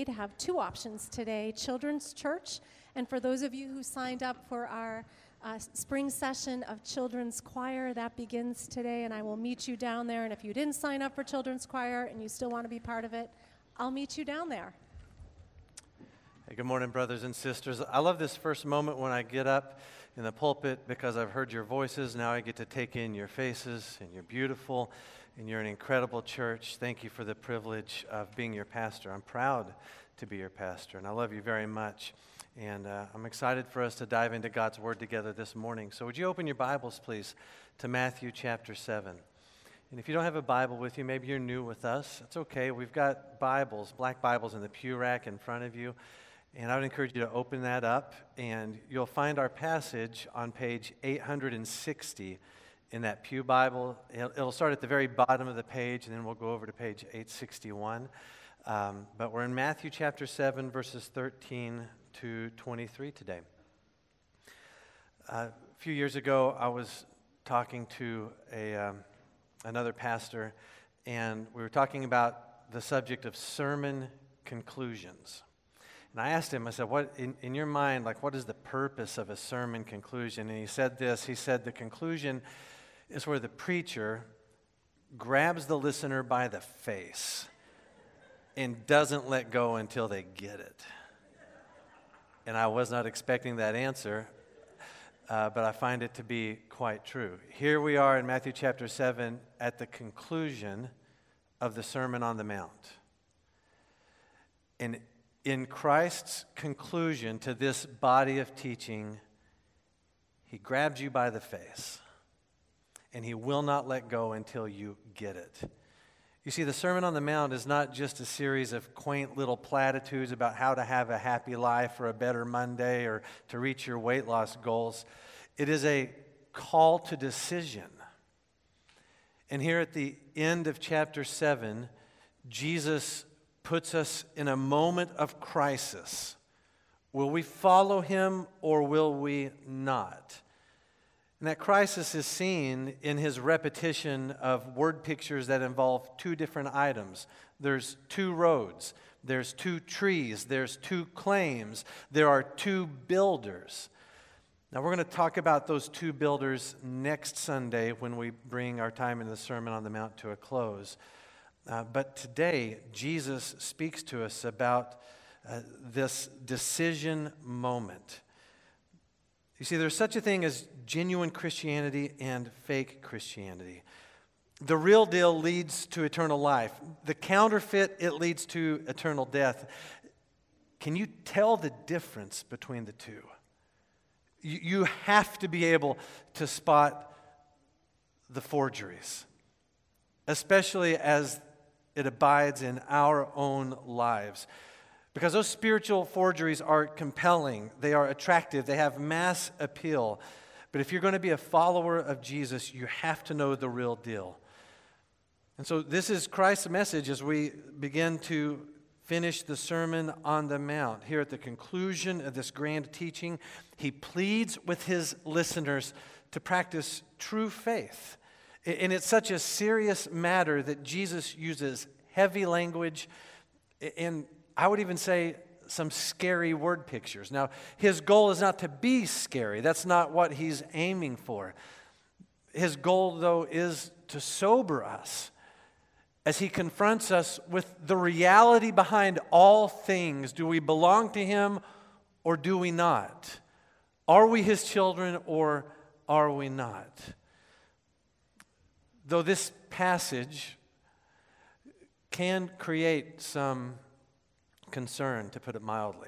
Wade have two options today, Children's Church, and for those of you who signed up for our spring session of Children's Choir, that begins today, and I will meet you down there. And if you didn't sign up for Children's Choir and you still want to be part of it, I'll meet you down there. Hey, good morning, brothers and sisters. I love this first moment when I get up in the pulpit because I've heard your voices. Now I get to take in your faces, and you're beautiful, and you're an incredible church. Thank you for the privilege of being your pastor. I'm proud to be your pastor, and I love you very much. And I'm excited for us to dive into God's Word together this morning. So would you open your Bibles, please, to Matthew chapter 7. And if you don't have a Bible with you, maybe you're new with us. It's okay. We've got Bibles, black Bibles in the pew rack in front of you. And I would encourage you to open that up, and you'll find our passage on page 860 in that pew Bible. It'll start at the very bottom of the page, and then we'll go over to page 861. But we're in Matthew chapter 7, verses 13 to 23 today. A few years ago, I was talking to another pastor, and we were talking about the subject of sermon conclusions. And I asked him, I said, "What in your mind, like, what is the purpose of a sermon conclusion?" And he said this, he said, "The conclusion is where the preacher grabs the listener by the face and doesn't let go until they get it." And I was not expecting that answer, but I find it to be quite true. Here we are in Matthew chapter 7 at the conclusion of the Sermon on the Mount. And in Christ's conclusion to this body of teaching, He grabs you by the face, and He will not let go until you get it. You see, the Sermon on the Mount is not just a series of quaint little platitudes about how to have a happy life or a better Monday or to reach your weight loss goals. It is a call to decision. And here at the end of chapter 7, Jesus puts us in a moment of crisis. Will we follow Him or will we not? And that crisis is seen in His repetition of word pictures that involve two different items. There's two roads, there's two trees, there's two claims, there are two builders. Now we're going to talk about those two builders next Sunday when we bring our time in the Sermon on the Mount to a close. But today, Jesus speaks to us about this decision moment. You see, there's such a thing as genuine Christianity and fake Christianity. The real deal leads to eternal life. The counterfeit, it leads to eternal death. Can you tell the difference between the two? You have to be able to spot the forgeries, especially as it abides in our own lives. Because those spiritual forgeries are compelling, they are attractive, they have mass appeal. But if you're going to be a follower of Jesus, you have to know the real deal. And so this is Christ's message as we begin to finish the Sermon on the Mount. Here at the conclusion of this grand teaching, He pleads with His listeners to practice true faith. And it's such a serious matter that Jesus uses heavy language and I would even say some scary word pictures. Now, His goal is not to be scary. That's not what He's aiming for. His goal, though, is to sober us as He confronts us with the reality behind all things. Do we belong to Him or do we not? Are we His children or are we not? Though this passage can create some concern, to put it mildly,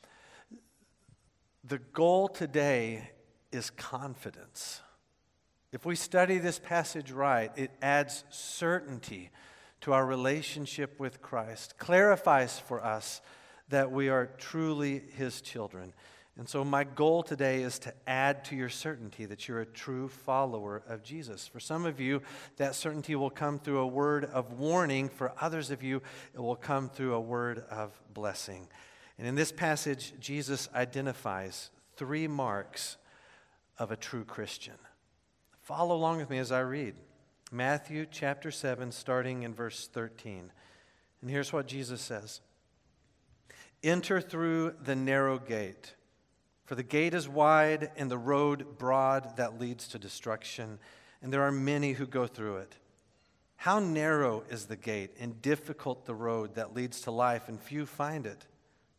the goal today is confidence. If we study this passage right, it adds certainty to our relationship with Christ, clarifies for us that we are truly His children. And so my goal today is to add to your certainty that you're a true follower of Jesus. For some of you, that certainty will come through a word of warning. For others of you, it will come through a word of blessing. And in this passage, Jesus identifies three marks of a true Christian. Follow along with me as I read. Matthew chapter 7, starting in verse 13. And here's what Jesus says. Enter through the narrow gate, for the gate is wide and the road broad that leads to destruction, and there are many who go through it. How narrow is the gate and difficult the road that leads to life, and few find it.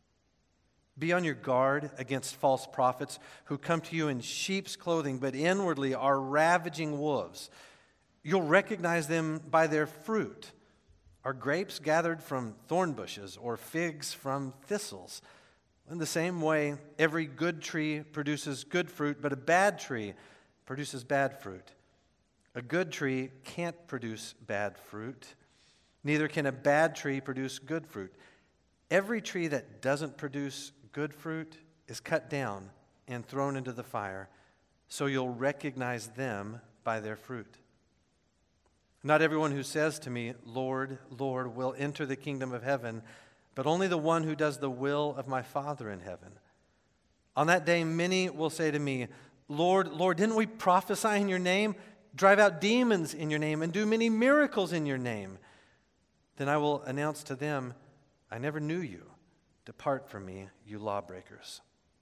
Be on your guard against false prophets who come to you in sheep's clothing, but inwardly are ravaging wolves. You'll recognize them by their fruit. Are grapes gathered from thorn bushes or figs from thistles? In the same way, every good tree produces good fruit, but a bad tree produces bad fruit. A good tree can't produce bad fruit. Neither can a bad tree produce good fruit. Every tree that doesn't produce good fruit is cut down and thrown into the fire, so you'll recognize them by their fruit. Not everyone who says to me, Lord, Lord, will enter the kingdom of heaven, but only the one who does the will of my Father in heaven. On that day, many will say to me, Lord, Lord, didn't we prophesy in your name, drive out demons in your name, and do many miracles in your name? Then I will announce to them, I never knew you. Depart from me, you lawbreakers.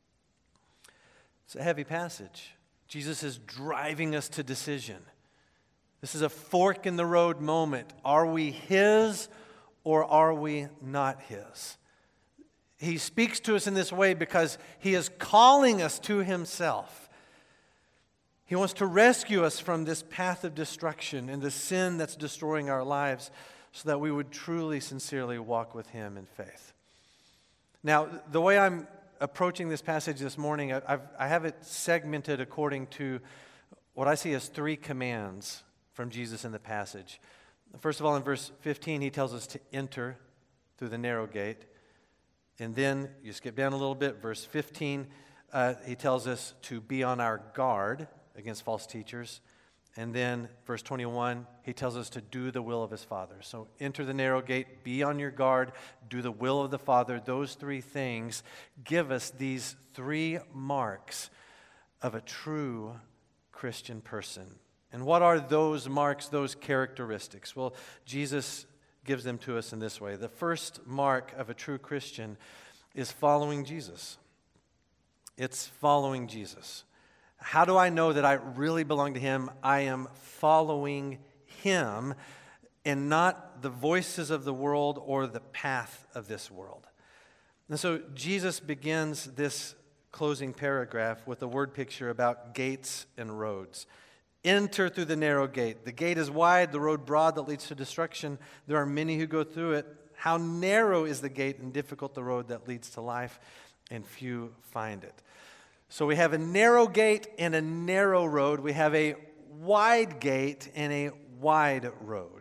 It's a heavy passage. Jesus is driving us to decision. This is a fork in the road moment. Are we his or are we not his? He speaks to us in this way because he is calling us to himself. He wants to rescue us from this path of destruction and the sin that's destroying our lives so that we would truly, sincerely walk with him in faith. Now, the way I'm approaching this passage this morning, I have it segmented according to what I see as 3 commands from Jesus in the passage. First of all, in verse 15, he tells us to enter through the narrow gate. And then, you skip down a little bit, verse 15, he tells us to be on our guard against false teachers. And then, verse 21, he tells us to do the will of his Father. So enter the narrow gate, be on your guard, do the will of the Father. Those 3 things give us these 3 marks of a true Christian person. And what are those marks, those characteristics? Well, Jesus gives them to us in this way. The first mark of a true Christian is following Jesus. It's following Jesus. How do I know that I really belong to him? I am following him and not the voices of the world or the path of this world. And so Jesus begins this closing paragraph with a word picture about gates and roads. Enter through the narrow gate. The gate is wide, the road broad that leads to destruction. There are many who go through it. How narrow is the gate and difficult the road that leads to life, and few find it. So we have a narrow gate and a narrow road. We have a wide gate and a wide road.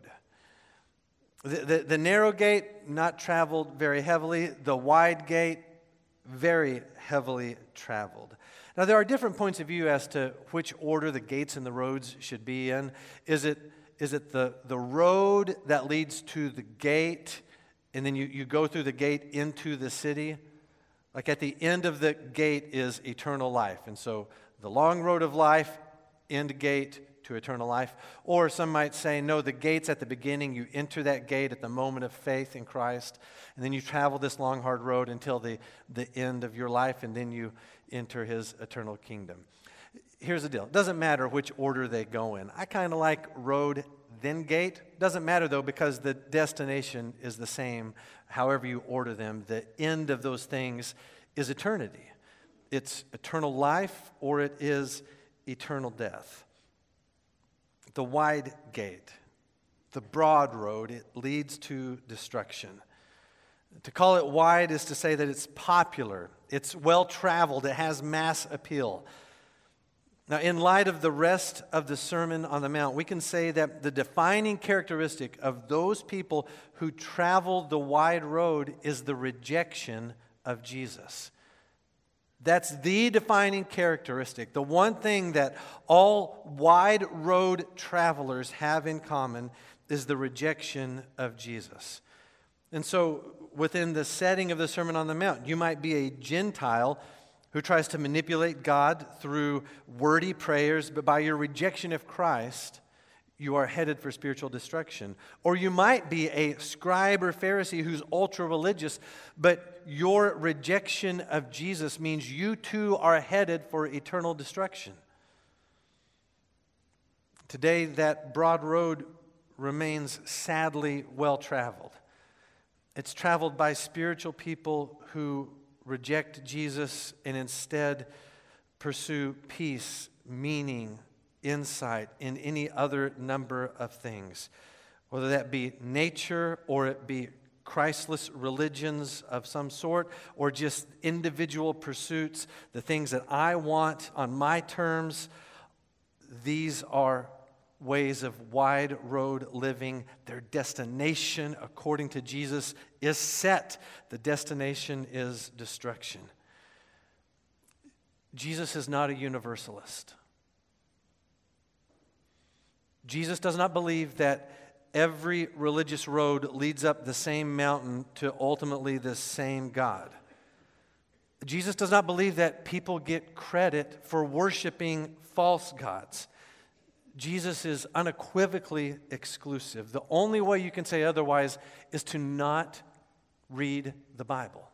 The narrow gate, not traveled very heavily. The wide gate, very heavily traveled. Now, there are different points of view as to which order the gates and the roads should be in. Is it the road that leads to the gate, and then you go through the gate into the city? Like at the end of the gate is eternal life. And so the long road of life, end gate to eternal life. Or some might say, no, the gate's at the beginning. You enter that gate at the moment of faith in Christ. And then you travel this long, hard road until the end of your life. And then you enter his eternal kingdom. Here's the deal. It doesn't matter which order they go in. I kind of like road, then gate. Doesn't matter, though, because the destination is the same. However you order them, the end of those things is eternity. It's eternal life or it is eternal death. The wide gate, the broad road, it leads to destruction. To call it wide is to say that it's popular, it's well-traveled, it has mass appeal. Now, in light of the rest of the Sermon on the Mount, we can say that the defining characteristic of those people who travel the wide road is the rejection of Jesus. That's the defining characteristic. The one thing that all wide road travelers have in common is the rejection of Jesus. And so, within the setting of the Sermon on the Mount, you might be a Gentile who tries to manipulate God through wordy prayers, but by your rejection of Christ, you are headed for spiritual destruction. Or you might be a scribe or Pharisee who's ultra-religious, but your rejection of Jesus means you too are headed for eternal destruction. Today, that broad road remains sadly well-traveled. It's traveled by spiritual people who reject Jesus and instead pursue peace, meaning, insight in any other number of things, whether that be nature or it be Christless religions of some sort or just individual pursuits, the things that I want on my terms. These are ways of wide road living. Their destination, according to Jesus, is set. The destination is destruction. Jesus is not a universalist. Jesus does not believe that every religious road leads up the same mountain to ultimately the same God. Jesus does not believe that people get credit for worshiping false gods. Jesus is unequivocally exclusive. The only way you can say otherwise is to not read the Bible.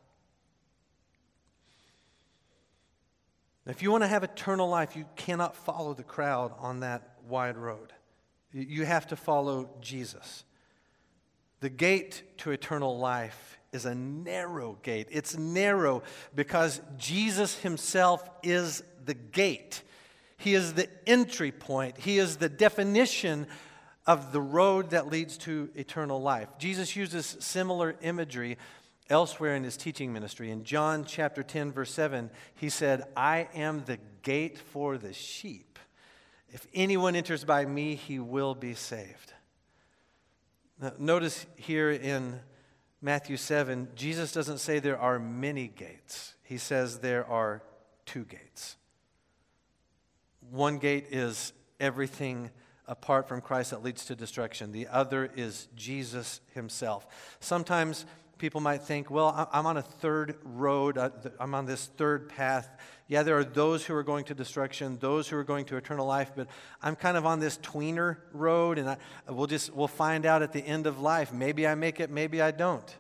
If you want to have eternal life, you cannot follow the crowd on that wide road. You have to follow Jesus. The gate to eternal life is a narrow gate. It's narrow because Jesus himself is the gate. He is the entry point. He is the definition of the road that leads to eternal life. Jesus uses similar imagery elsewhere in his teaching ministry. In John chapter 10, verse 7, he said, "I am the gate for the sheep. If anyone enters by me, he will be saved." Now, notice here in Matthew 7, Jesus doesn't say there are many gates. He says there are two gates. One gate is everything apart from Christ that leads to destruction. The other is Jesus himself. Sometimes people might think, well, I'm on a third road. I'm on this third path. Yeah, there are those who are going to destruction, those who are going to eternal life, but I'm kind of on this tweener road, and we'll find out at the end of life. Maybe I make it, maybe I don't.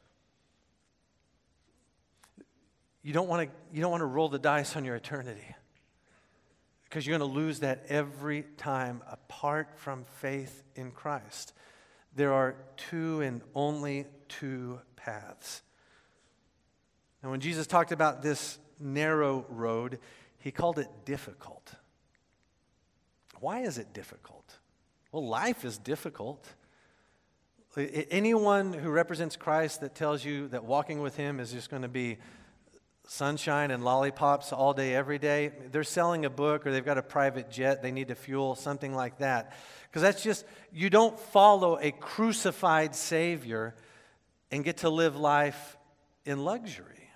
You don't want to roll the dice on your eternity, because you're going to lose that every time apart from faith in Christ. There are two and only two paths. And when Jesus talked about this narrow road, he called it difficult. Why is it difficult? Well, life is difficult. Anyone who represents Christ that tells you that walking with him is just going to be sunshine and lollipops all day, every day, they're selling a book or they've got a private jet they need to fuel, something like that. Because that's just, you don't follow a crucified Savior and get to live life in luxury.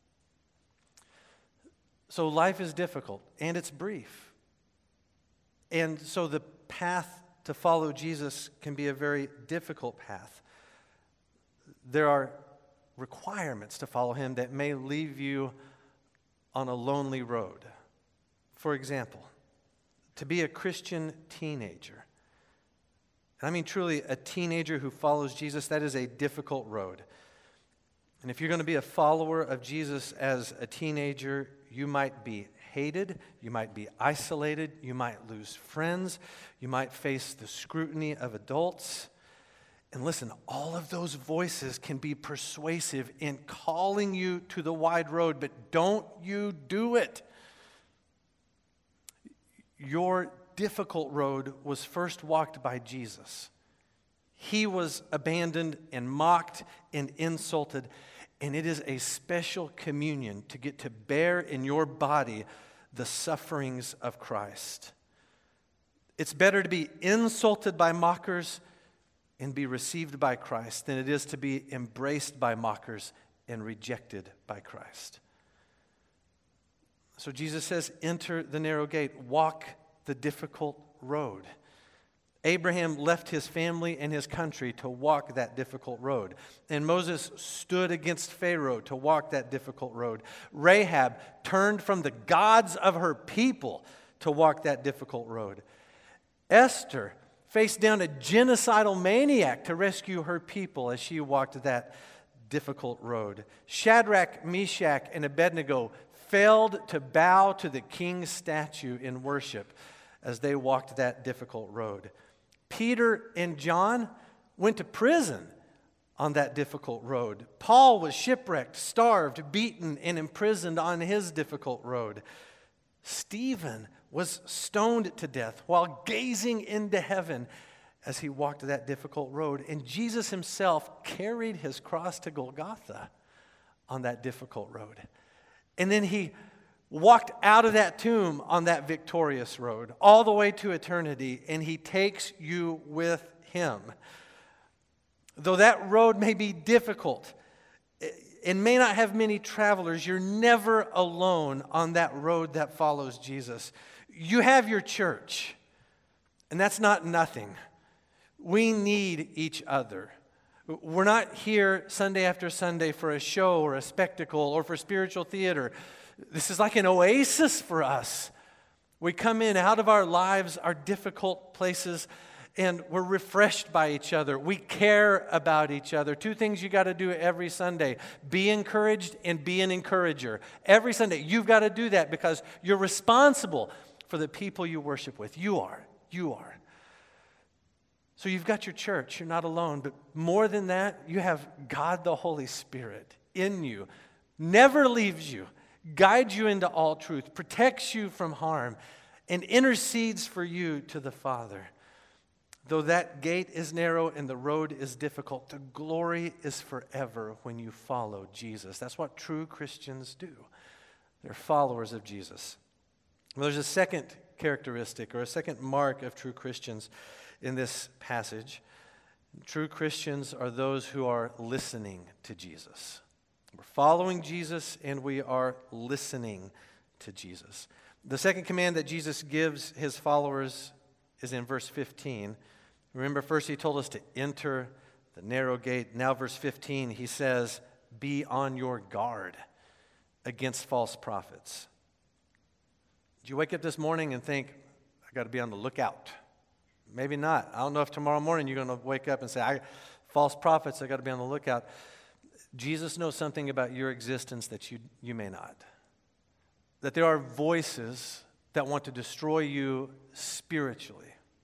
So life is difficult and it's brief. And so the path to follow Jesus can be a very difficult path. There are requirements to follow him that may leave you on a lonely road. For example, to be a Christian teenager, and I mean truly a teenager who follows Jesus, that is a difficult road. And if you're going to be a follower of Jesus as a teenager, you might be hated, you might be isolated, you might lose friends, you might face the scrutiny of adults. And listen, all of those voices can be persuasive in calling you to the wide road, but don't you do it. Your difficult road was first walked by Jesus. He was abandoned and mocked and insulted, and it is a special communion to get to bear in your body the sufferings of Christ. It's better to be insulted by mockers and be received by Christ than it is to be embraced by mockers and rejected by Christ. So Jesus says, enter the narrow gate, walk the difficult road. Abraham left his family and his country to walk that difficult road. And Moses stood against Pharaoh to walk that difficult road. Rahab turned from the gods of her people to walk that difficult road. Esther faced down a genocidal maniac to rescue her people as she walked that difficult road. Shadrach, Meshach, and Abednego failed to bow to the king's statue in worship as they walked that difficult road. Peter and John went to prison on that difficult road. Paul was shipwrecked, starved, beaten, and imprisoned on his difficult road. Stephen was stoned to death while gazing into heaven as he walked that difficult road. And Jesus himself carried his cross to Golgotha on that difficult road. And then he walked out of that tomb on that victorious road all the way to eternity, and he takes you with him. Though that road may be difficult and may not have many travelers, you're never alone on that road that follows Jesus. You have your church, and that's not nothing. We need each other. We're not here Sunday after Sunday for a show or a spectacle or for spiritual theater. This is like an oasis for us. We come in out of our lives, our difficult places, and we're refreshed by each other. We care about each other. 2 things you got to do every Sunday. Be encouraged and be an encourager. Every Sunday, you've got to do that because you're responsible for the people you worship with. You are. So you've got your church. You're not alone. But more than that, you have God the Holy Spirit in you. Never leaves you. Guides you into all truth. Protects you from harm. And intercedes for you to the Father. Though that gate is narrow and the road is difficult, the glory is forever when you follow Jesus. That's what true Christians do. They're followers of Jesus. Well, there's a second characteristic or a second mark of true Christians in this passage. True Christians are those who are listening to Jesus. We're following Jesus and we are listening to Jesus. The second command that Jesus gives his followers is in verse 15. Remember, first he told us to enter the narrow gate. Now, verse 15, he says, be on your guard against false prophets. Did you wake up this morning and think, I got to be on the lookout? Maybe not. I don't know if tomorrow morning you're going to wake up and say, false prophets, I got to be on the lookout. Jesus knows something about your existence that you may not. That there are voices that want to destroy you spiritually.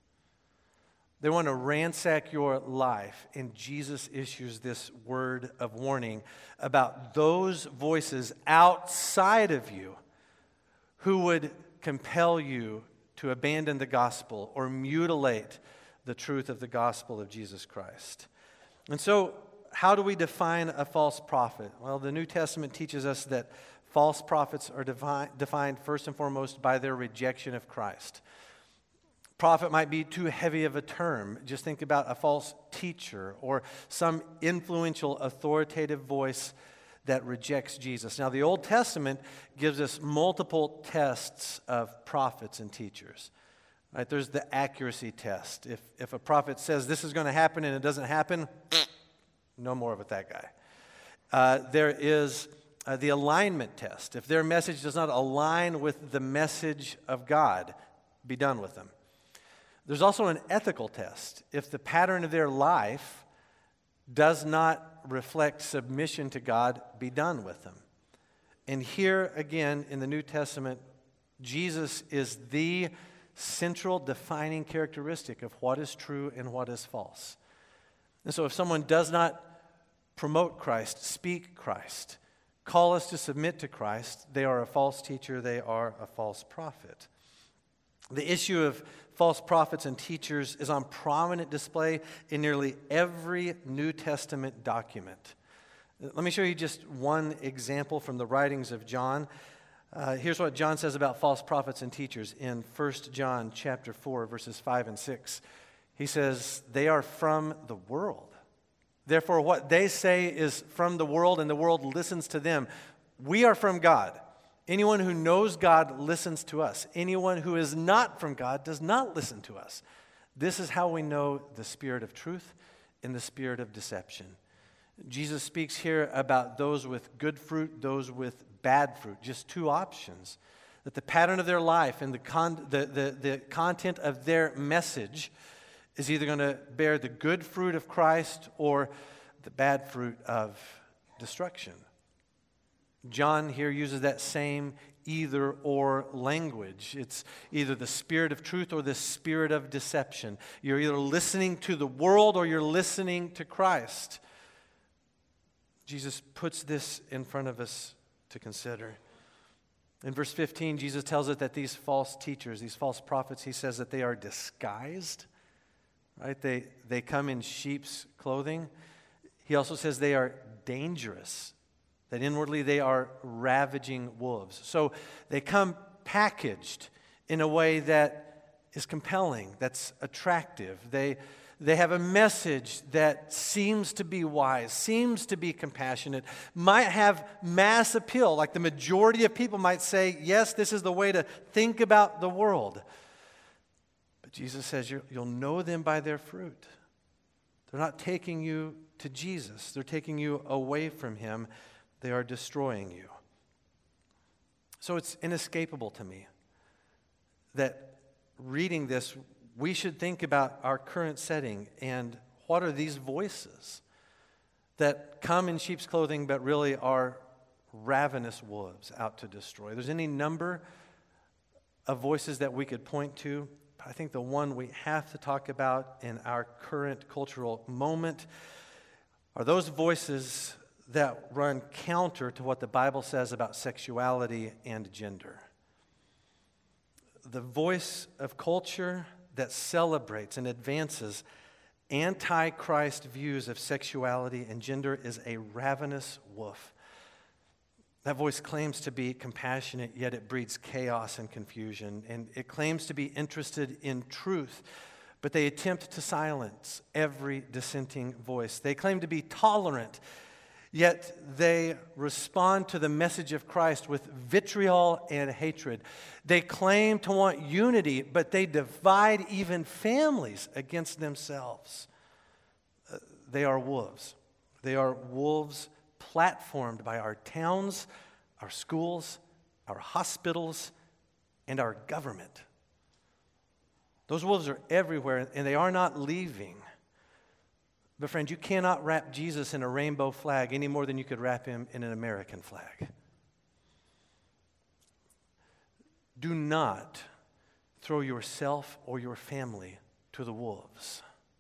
They want to ransack your life, and Jesus issues this word of warning about those voices outside of you who would compel you to abandon the gospel or mutilate the truth of the gospel of Jesus Christ. And so, how do we define a false prophet? Well, the New Testament teaches us that false prophets are defined first and foremost by their rejection of Christ. Prophet might be too heavy of a term. Just think about a false teacher or some influential authoritative voice that rejects Jesus. Now, the Old Testament gives us multiple tests of prophets and teachers. Right? There's the accuracy test. If a prophet says this is going to happen and it doesn't happen, no more with that guy. There is the alignment test. If their message does not align with the message of God, be done with them. There's also an ethical test. If the pattern of their life does not reflect submission to God, be done with them. And here again in the New Testament, Jesus is the central defining characteristic of what is true and what is false. And so if someone does not promote Christ, speak Christ, call us to submit to Christ, they are a false teacher, they are a false prophet. The issue of false prophets and teachers is on prominent display in nearly every New Testament document. Let me show you just one example from the writings of John. Here's what John says about false prophets and teachers in 1 John chapter 4, verses 5 and 6. He says, they are from the world. Therefore, what they say is from the world, and the world listens to them. We are from God. Anyone who knows God listens to us. Anyone who is not from God does not listen to us. This is how we know the spirit of truth and the spirit of deception. Jesus speaks here about those with good fruit, those with bad fruit, just 2 options. That the pattern of their life and the content of their message is either going to bear the good fruit of Christ or the bad fruit of destruction. John here uses that same either or language. It's either the spirit of truth or the spirit of deception. You're either listening to the world or you're listening to Christ. Jesus puts this in front of us to consider. In verse 15, Jesus tells us that these false teachers, these false prophets, he says that they are disguised, right? They come in sheep's clothing. He also says they are dangerous, that inwardly they are ravaging wolves. So they come packaged in a way that is compelling, that's attractive. They have a message that seems to be wise, seems to be compassionate, might have mass appeal, like the majority of people might say, yes, this is the way to think about the world. But Jesus says you'll know them by their fruit. They're not taking you to Jesus. They're taking you away from Him. They are destroying you. So it's inescapable to me that reading this, we should think about our current setting and what are these voices that come in sheep's clothing but really are ravenous wolves out to destroy. There's any number of voices that we could point to. I think the one we have to talk about in our current cultural moment are those voices that run counter to what the Bible says about sexuality and gender. The voice of culture that celebrates and advances anti-Christ views of sexuality and gender is a ravenous wolf. That voice claims to be compassionate, yet it breeds chaos and confusion. And it claims to be interested in truth, but they attempt to silence every dissenting voice. They claim to be tolerant, yet they respond to the message of Christ with vitriol and hatred. They claim to want unity, but they divide even families against themselves. They are wolves. They are wolves platformed by our towns, our schools, our hospitals, and our government. Those wolves are everywhere, and they are not leaving. But friends, you cannot wrap Jesus in a rainbow flag any more than you could wrap him in an American flag. Do not throw yourself or your family to the wolves.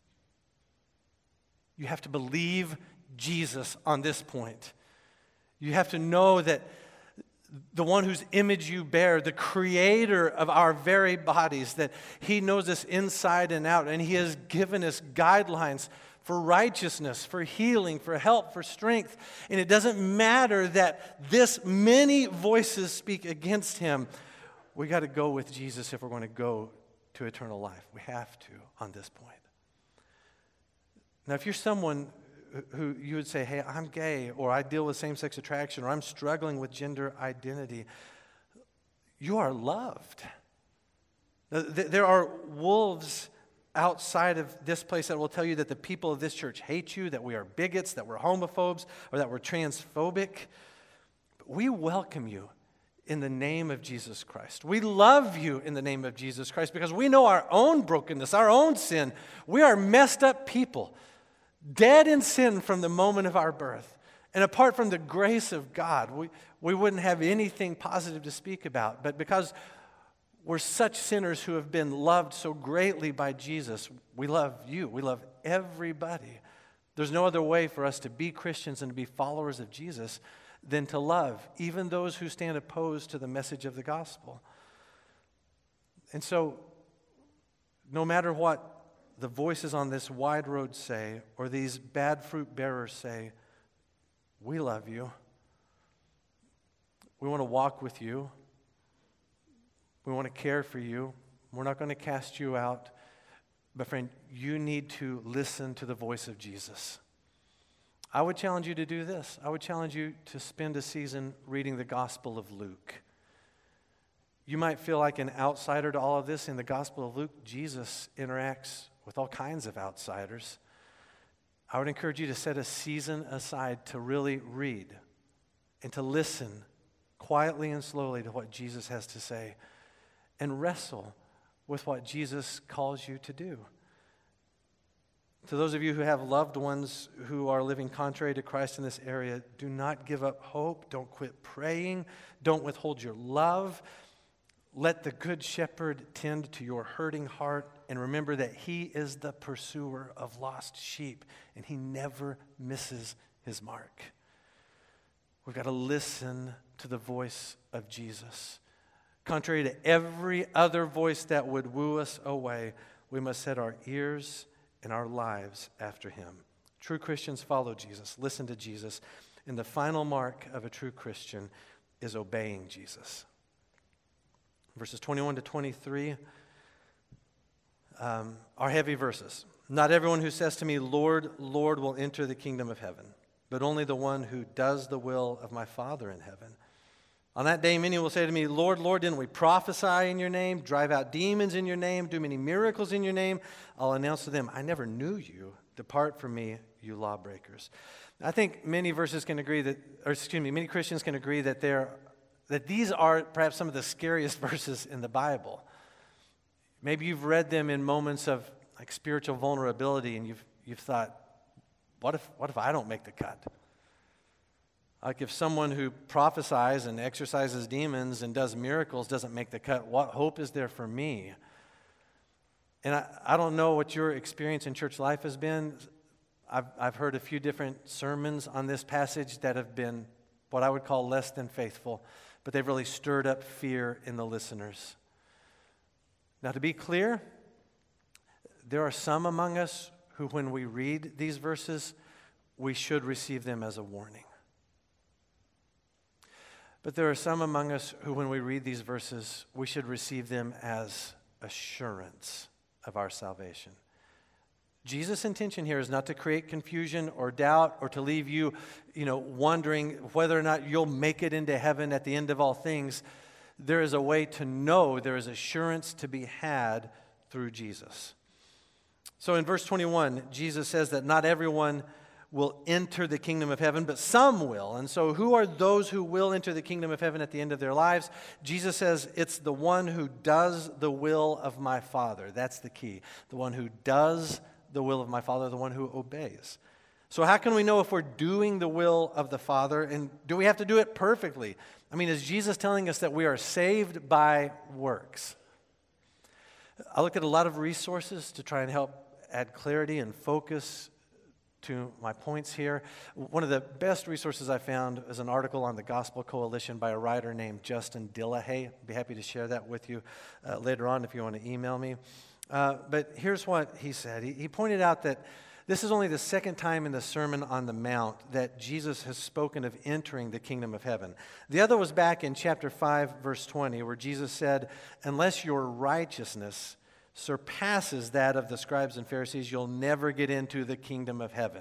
You have to believe Jesus on this point. You have to know that the one whose image you bear, the creator of our very bodies, that he knows us inside and out, and he has given us guidelines for righteousness, for healing, for help, for strength. And it doesn't matter that this many voices speak against him. We got to go with Jesus if we're going to go to eternal life. We have to on this point. Now, if you're someone who you would say, hey, I'm gay, or I deal with same-sex attraction, or I'm struggling with gender identity, you are loved. There are wolves outside of this place that will tell you that the people of this church hate you, that we are bigots, that we're homophobes, or that we're transphobic. But we welcome you in the name of Jesus Christ. We love you in the name of Jesus Christ because we know our own brokenness, our own sin. We are messed up people, dead in sin from the moment of our birth. And apart from the grace of God, we wouldn't have anything positive to speak about. But because we're such sinners who have been loved so greatly by Jesus, we love you. We love everybody. There's no other way for us to be Christians and to be followers of Jesus than to love even those who stand opposed to the message of the gospel. And so, no matter what the voices on this wide road say, or these bad fruit bearers say, we love you. We want to walk with you. We want to care for you. We're not going to cast you out. But friend, you need to listen to the voice of Jesus. I would challenge you to do this. I would challenge you to spend a season reading the Gospel of Luke. You might feel like an outsider to all of this. In the Gospel of Luke, Jesus interacts with all kinds of outsiders. I would encourage you to set a season aside to really read and to listen quietly and slowly to what Jesus has to say and wrestle with what Jesus calls you to do. To those of you who have loved ones who are living contrary to Christ in this area, do not give up hope. Don't quit praying. Don't withhold your love. Let the Good Shepherd tend to your hurting heart, and remember that He is the pursuer of lost sheep, and He never misses His mark. We've got to listen to the voice of Jesus. Contrary to every other voice that would woo us away, we must set our ears and our lives after Him. True Christians follow Jesus, listen to Jesus, and the final mark of a true Christian is obeying Jesus. Verses 21 to 23 are heavy verses. Not everyone who says to me, Lord, Lord, will enter the kingdom of heaven, but only the one who does the will of my Father in heaven. On that day, many will say to me, Lord, Lord, didn't we prophesy in your name, drive out demons in your name, do many miracles in your name? I'll announce to them, I never knew you. Depart from me, you lawbreakers. I think many Christians can agree that these are perhaps some of the scariest verses in the Bible. Maybe you've read them in moments of like spiritual vulnerability, and you've thought, what if I don't make the cut? Like if someone who prophesies and exorcises demons and does miracles doesn't make the cut, what hope is there for me? And I don't know what your experience in church life has been. I've heard a few different sermons on this passage that have been what I would call less than faithful, but they've really stirred up fear in the listeners. Now, to be clear, there are some among us who, when we read these verses, we should receive them as a warning. But there are some among us who, when we read these verses, we should receive them as assurance of our salvation. Jesus' intention here is not to create confusion or doubt or to leave you, wondering whether or not you'll make it into heaven at the end of all things. There is a way to know, there is assurance to be had through Jesus. So in verse 21, Jesus says that not everyone will enter the kingdom of heaven, but some will. And so who are those who will enter the kingdom of heaven at the end of their lives? Jesus says it's the one who does the will of my Father. That's the key. The one who does the will of my Father, the one who obeys. So how can we know if we're doing the will of the Father? And do we have to do it perfectly? I mean, is Jesus telling us that we are saved by works? I look at a lot of resources to try and help add clarity and focus to my points here. One of the best resources I found is an article on the Gospel Coalition by a writer named Justin Dillahay. I'd be happy to share that with you later on if you want to email me. But here's what he said. He pointed out that this is only the second time in the Sermon on the Mount that Jesus has spoken of entering the kingdom of heaven. The other was back in chapter 5, verse 20, where Jesus said, unless your righteousness surpasses that of the scribes and Pharisees, you'll never get into the kingdom of heaven.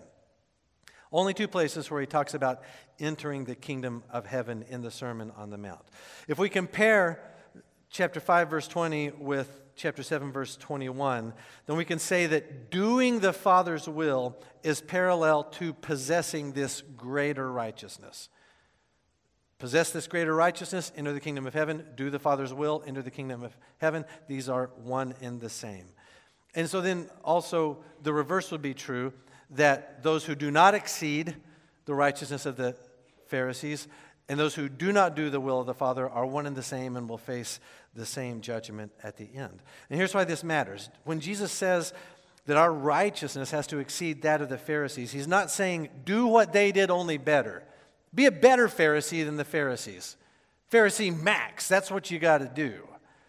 Only two places where he talks about entering the kingdom of heaven in the Sermon on the Mount. If we compare chapter 5, verse 20 with chapter 7, verse 21, then we can say that doing the Father's will is parallel to possessing this greater righteousness. Possess this greater righteousness, enter the kingdom of heaven. Do the Father's will, enter the kingdom of heaven. These are one and the same. And so then also the reverse would be true, that those who do not exceed the righteousness of the Pharisees and those who do not do the will of the Father are one and the same and will face the same judgment at the end. And here's why this matters. When Jesus says that our righteousness has to exceed that of the Pharisees, he's not saying do what they did, only better. Be a better Pharisee than the Pharisees. Pharisee max, that's what you got to do.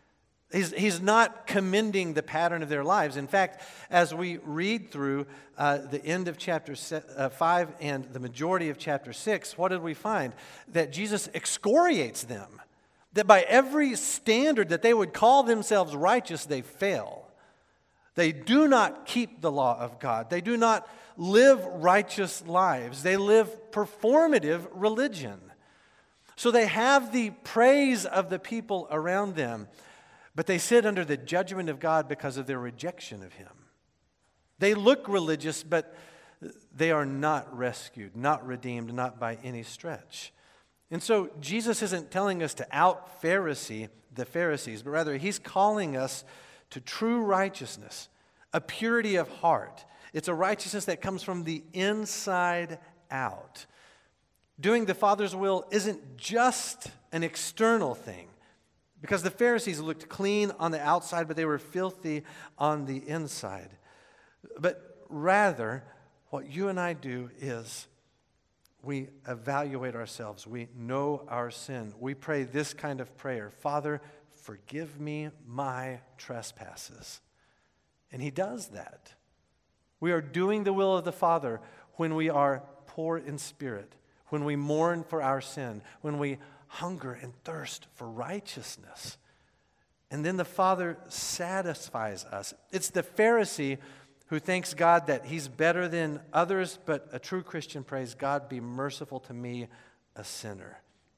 He's not commending the pattern of their lives. In fact, as we read through the end of chapter 5 and the majority of chapter 6, what did we find? That Jesus excoriates them. That by every standard that they would call themselves righteous, they fail. They do not keep the law of God. They do not live righteous lives. They live performative religion. So they have the praise of the people around them, but they sit under the judgment of God because of their rejection of Him. They look religious, but they are not rescued, not redeemed, not by any stretch. And so Jesus isn't telling us to out-Pharisee the Pharisees, but rather He's calling us to true righteousness, a purity of heart, It's a righteousness that comes from the inside out. Doing the Father's will isn't just an external thing, because the Pharisees looked clean on the outside, but they were filthy on the inside. But rather, what you and I do is we evaluate ourselves. We know our sin. We pray this kind of prayer: Father, forgive me my trespasses. And He does that. We are doing the will of the Father when we are poor in spirit, when we mourn for our sin, when we hunger and thirst for righteousness. And then the Father satisfies us. It's the Pharisee who thanks God that he's better than others, but a true Christian prays, God, be merciful to me, a sinner.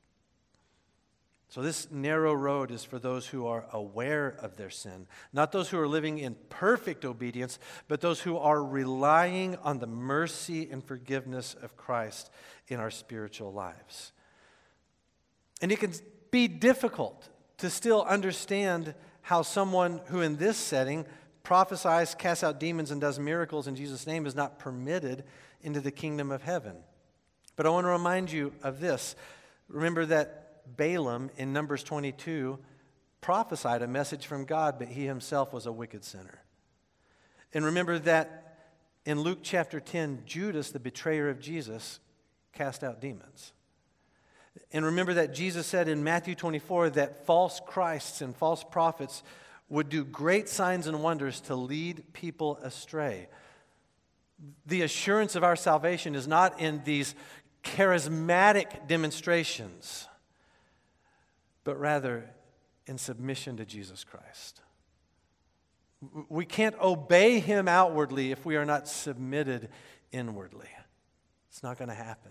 So this narrow road is for those who are aware of their sin, not those who are living in perfect obedience, but those who are relying on the mercy and forgiveness of Christ in our spiritual lives. And it can be difficult to still understand how someone who in this setting prophesies, casts out demons, and does miracles in Jesus' name is not permitted into the kingdom of heaven. But I want to remind you of this. Remember that Balaam in Numbers 22 prophesied a message from God, but he himself was a wicked sinner. And remember that in Luke chapter 10, Judas, the betrayer of Jesus, cast out demons. And remember that Jesus said in Matthew 24 that false Christs and false prophets would do great signs and wonders to lead people astray. The assurance of our salvation is not in these charismatic demonstrations, but rather in submission to Jesus Christ. We can't obey Him outwardly if we are not submitted inwardly. It's not going to happen.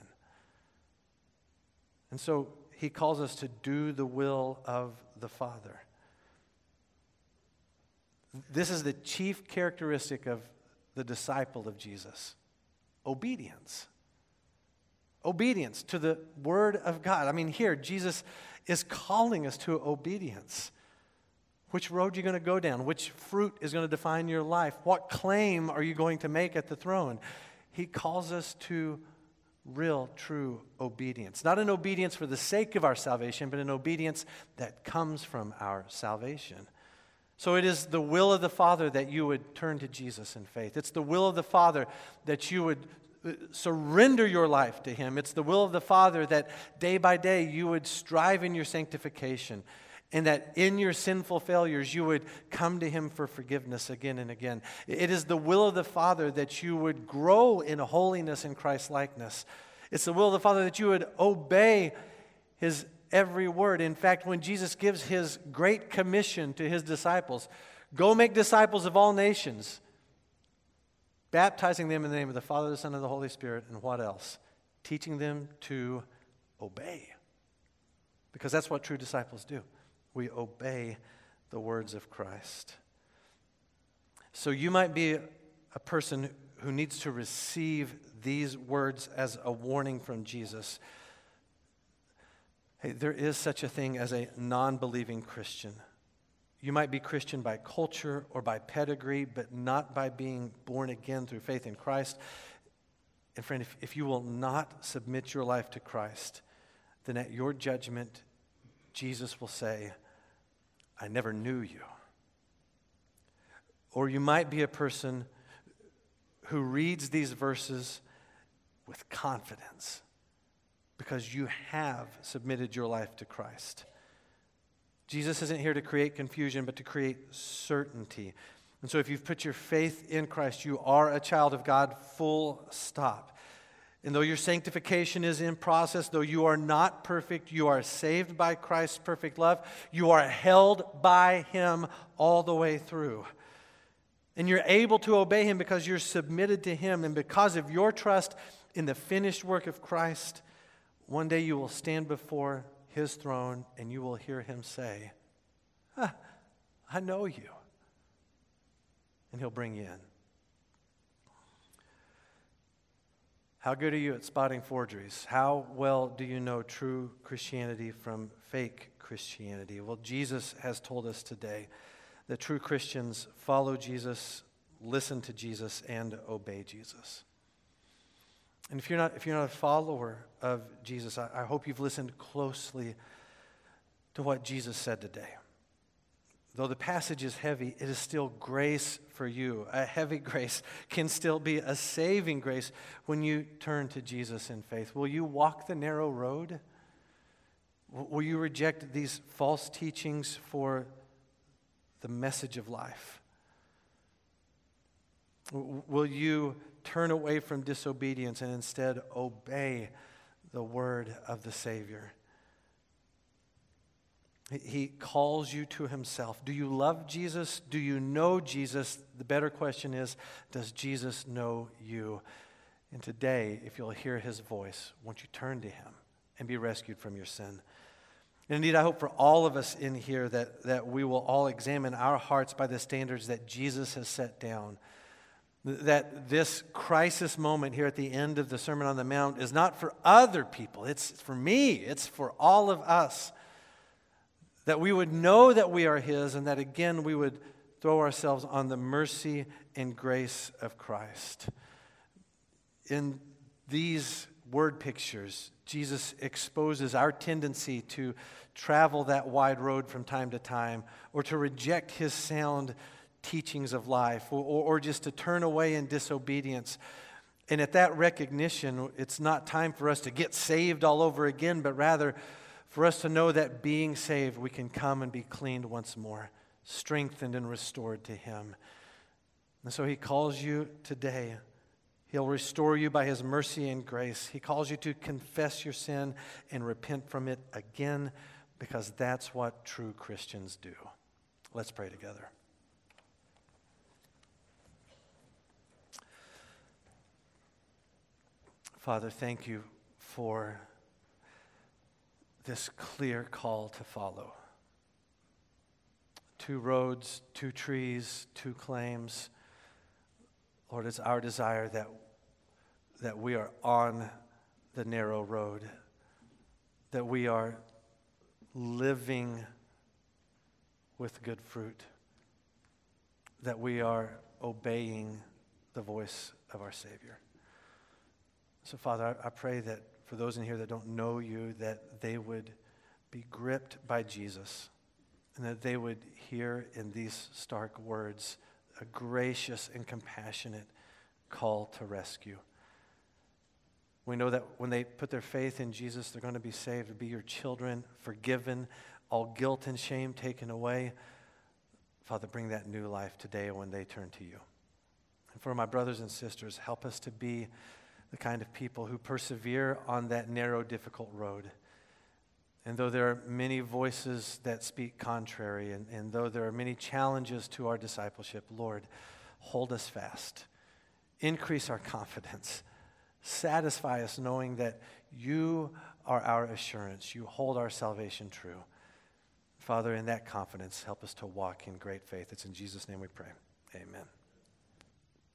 And so He calls us to do the will of the Father. This is the chief characteristic of the disciple of Jesus: obedience. Obedience to the Word of God. I mean, here, Jesus is calling us to obedience. Which road are you going to go down? Which fruit is going to define your life? What claim are you going to make at the throne? He calls us to real, true obedience. Not an obedience for the sake of our salvation, but an obedience that comes from our salvation. So it is the will of the Father that you would turn to Jesus in faith. It's the will of the Father that you would surrender your life to Him. It's the will of the Father that day by day you would strive in your sanctification, and that in your sinful failures you would come to Him for forgiveness again and again. It is the will of the Father that you would grow in holiness and Christ-likeness. It's the will of the Father that you would obey His every word. In fact, when Jesus gives His great commission to His disciples, go make disciples of all nations, baptizing them in the name of the Father, the Son, and the Holy Spirit, and what else? Teaching them to obey. Because that's what true disciples do. We obey the words of Christ. So you might be a person who needs to receive these words as a warning from Jesus. Hey, there is such a thing as a non-believing Christian. You might be Christian by culture or by pedigree, but not by being born again through faith in Christ. And friend, if you will not submit your life to Christ, then at your judgment, Jesus will say, I never knew you. Or you might be a person who reads these verses with confidence because you have submitted your life to Christ. Jesus isn't here to create confusion, but to create certainty. And so if you've put your faith in Christ, you are a child of God, full stop. And though your sanctification is in process, though you are not perfect, you are saved by Christ's perfect love. You are held by Him all the way through. And you're able to obey Him because you're submitted to Him. And because of your trust in the finished work of Christ, one day you will stand before His throne and you will hear Him say, I know you. And He'll bring you in. How good are you at spotting forgeries? How well do you know true Christianity from fake Christianity? Well, Jesus has told us today that true Christians follow Jesus listen to Jesus and obey Jesus. And if you're not a follower of Jesus, I hope you've listened closely to what Jesus said today. Though the passage is heavy, it is still grace for you. A heavy grace can still be a saving grace when you turn to Jesus in faith. Will you walk the narrow road? Will you reject these false teachings for the message of life? Will you turn away from disobedience and instead obey the word of the Savior? He calls you to himself. Do you love Jesus? Do you know Jesus? The better question is, does Jesus know you? And today, if you'll hear his voice, won't you turn to him and be rescued from your sin? And indeed, I hope for all of us in here that we will all examine our hearts by the standards that Jesus has set down. That this crisis moment here at the end of the Sermon on the Mount is not for other people. It's for me. It's for all of us. That we would know that we are his, and that again we would throw ourselves on the mercy and grace of Christ. In these word pictures, Jesus exposes our tendency to travel that wide road from time to time, or to reject his sound teachings of life, or just to turn away in disobedience. And at that recognition, it's not time for us to get saved all over again, but rather for us to know that being saved, we can come and be cleaned once more, strengthened and restored to him. And so he calls you today. He'll restore you by his mercy and grace. He calls you to confess your sin and repent from it again, because that's what true Christians do. Let's pray together. Father, thank you for this clear call to follow. 2 roads, 2 trees, 2 claims. Lord, it's our desire that we are on the narrow road, that we are living with good fruit, that we are obeying the voice of our Savior. So, Father, I pray that for those in here that don't know you, that they would be gripped by Jesus, and that they would hear in these stark words a gracious and compassionate call to rescue. We know that when they put their faith in Jesus, they're going to be saved, to be your children, forgiven, all guilt and shame taken away. Father, bring that new life today when they turn to you. And for my brothers and sisters, help us to be the kind of people who persevere on that narrow, difficult road. And though there are many voices that speak contrary, and though there are many challenges to our discipleship, Lord, hold us fast. Increase our confidence. Satisfy us knowing that you are our assurance. You hold our salvation true. Father, in that confidence, help us to walk in great faith. It's in Jesus' name we pray. Amen.